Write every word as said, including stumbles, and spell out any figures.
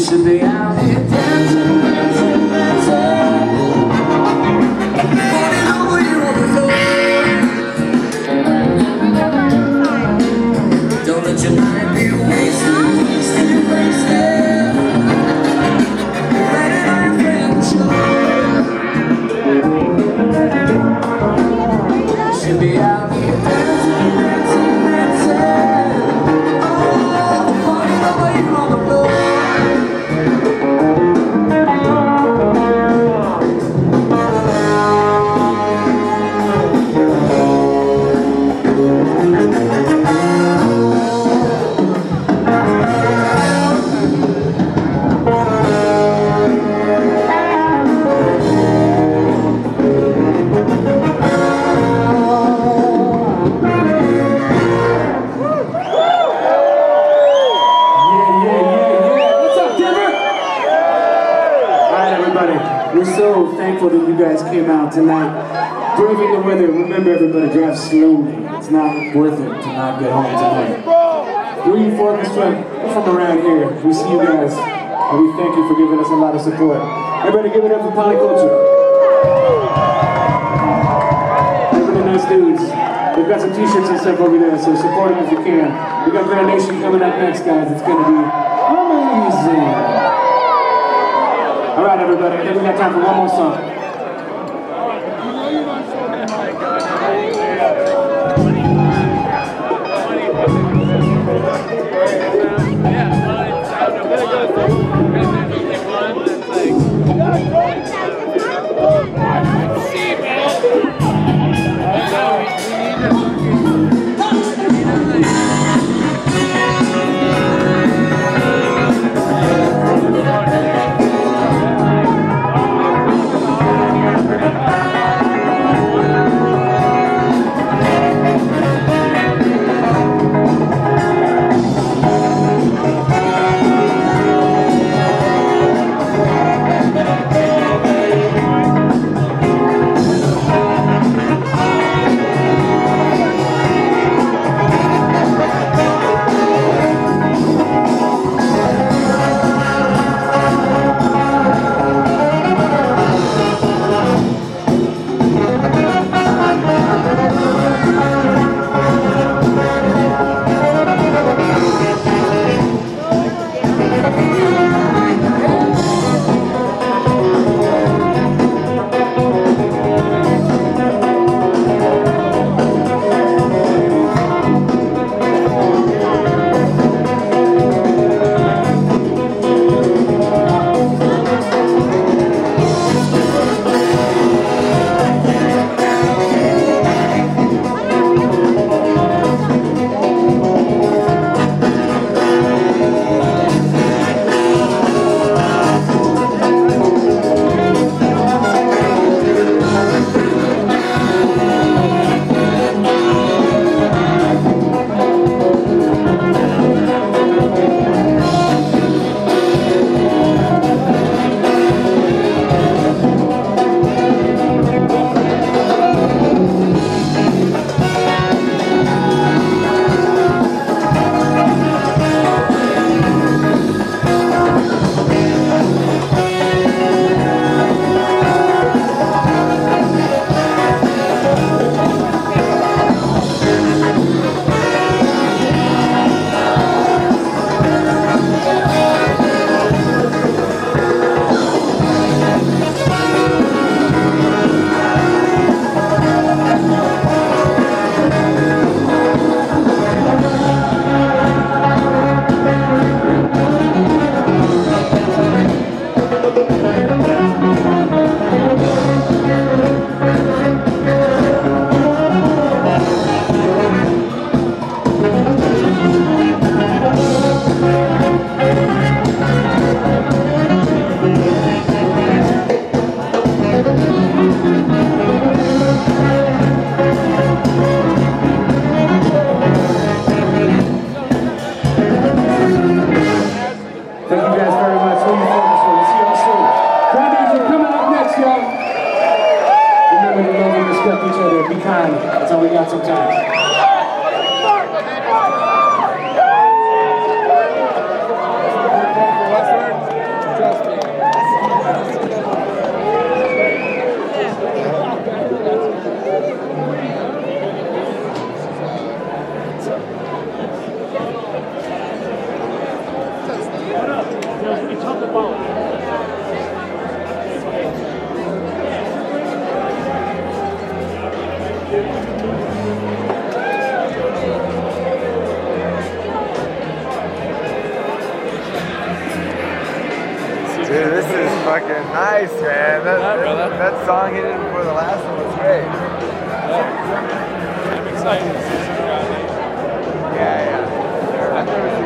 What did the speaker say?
should be out here dancing, dancing, dancing. Falling over you on the floor. Don't let your night be wasted, wasted, wasted. Let it all your friends show. Should be out here dancing, dancing, dancing. Oh, falling over you on the floor. We're so thankful that you guys came out tonight. Braving the weather, remember everybody, drive slowly. It's not worth it to not get home tonight. We're Youth Orchestra, we're from around here. We see you guys, and we thank you for giving us a lot of support. Everybody give it up for Polyculture. They're really nice dudes. They've got some t-shirts and stuff over there, so support them if you can. We got Grand Nation coming up next, guys. It's gonna be amazing. All right, everybody, I think we got time for one more song. That's all we got sometimes. fucking nice, man. That, Yeah, that, that song he did before the last one was great. Yeah. I'm excited to see some Johnny. Yeah, yeah. I've never